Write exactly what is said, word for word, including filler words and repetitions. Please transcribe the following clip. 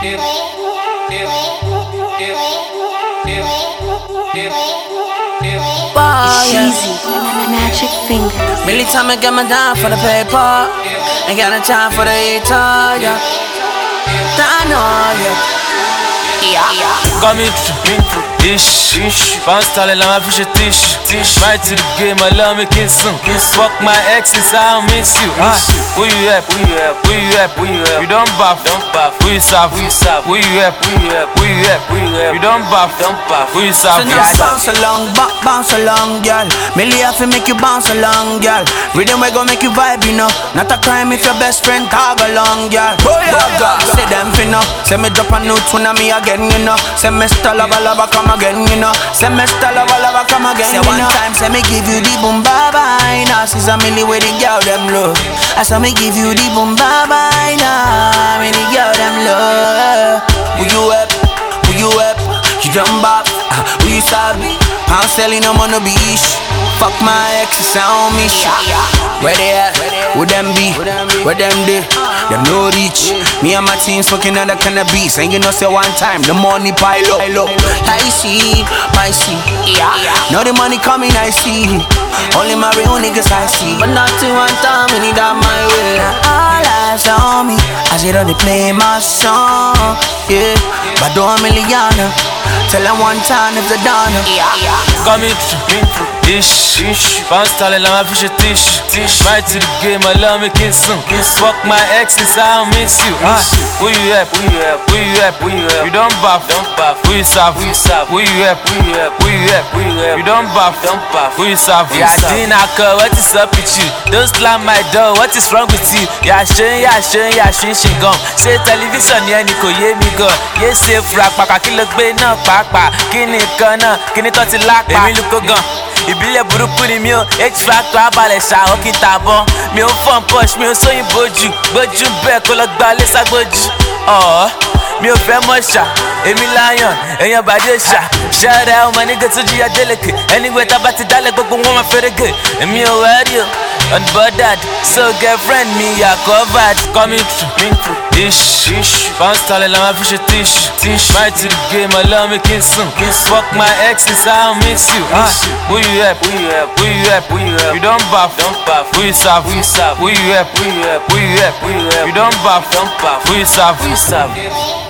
Cheesy, magic finger. Millie time I get my time for the paper, ain't got no time for the hater, yeah. I know, yeah. Coming through, ish, ish. Bounce tall and I'm fish a tish, tish. Right to the game, I love me kiss some. Fuck my exes, I don't miss you. Ah, who you at? Who you at? Who you at? Who you at? You don't buff, don't buff. Who you soft? Who you soft? Who you at? Who you at? Who you at? Who you at? You don't buff, don't buff. Who you soft? So now bounce along, b- bounce along, girl. Millie have to make you bounce along, girl. Rhythm we gon' make you vibe, you know. Not a crime if your best friend tag along, girl. Oh yeah, say them finna. Say me drop a note when I'm me again, you know. Say me style lava lava come again, you know. Say me style lava lava come again, you know. Say one time, say me give you the boom bye bye. Now she's a Millie with the girl them low. I say me give you the boom bye bye. Now me the girl them low. Who you up? Who you up? You done bop? Uh, who you sabi? I'm selling them on the beach. Fuck my exes, I don't miss you. Where they at? Where them be? Where them they? Them no reach. Me and my team fucking on the kind of beats. And you know say one time, the money pile up. I see, I see. Now the money coming, I see. Only my real niggas I see. But not to one time, we need that my way. All eyes on me. I said, they play my song. Yeah, but don't million. Tell them one time if they're done. Coming through, ish, ish. Bounce tall and I'm fish a tish, tish. Right to the game, I love me kiss some. Fuck my exes, I don't miss you. Ah, who you at? Who you at? Who you at? Who you at? You don't buff, don't buff. Who you soft? Who you soft? Who you at? Who you at? Who you at? Who you at? You don't buff, don't buff. Who you soft? Yeah, Dinaka, what is up with you? Don't slam my door, what is wrong with you? Yeah, shin, yeah, shin, yeah, shin, shin, gum. Say television, yeah, Nico, yeah, me go. Yeah, say frag, paka, kill a bay, no, paka. Kini kana, kini toti lakpa. Emi luko gan. Ìbílẹ̀ burúkú ni mi ò H-Factor abalẹ̀ ṣá òkè tàbọ̀. Mi ò fọ́n push, mi ò sóyìn bójú. Gbójú bẹ́ẹ̀ kó lọ gba ilé ságbójú. Ọ̀ọ́ mi ò fẹ́ mọ̀ ṣá, èmi láyàn, èèyàn bàdé ṣá. Ṣẹ́rẹ́ ọmọ nígbà tó jíya délẹ̀kẹ̀. Anyway tá bá ti dálẹ̀ gbogbo wọn máa fẹ́rẹ̀gẹ̀. Èmi ò wẹ́rí o, unbothered. So girlfriend mi yà covered. Coming through, ish, ish. Bounce tall and I'm fish a tish, tish. Right to the game, I love me kiss some. Fuck my exes, I don't miss you. Ah, who you at? Who you at? Who you at? Who you at? You don't buff, don't buff. Who you soft? Who you soft? Who you at? Who you at? Who you at? Who you at? You don't buff, don't buff. Who you soft? Who you soft?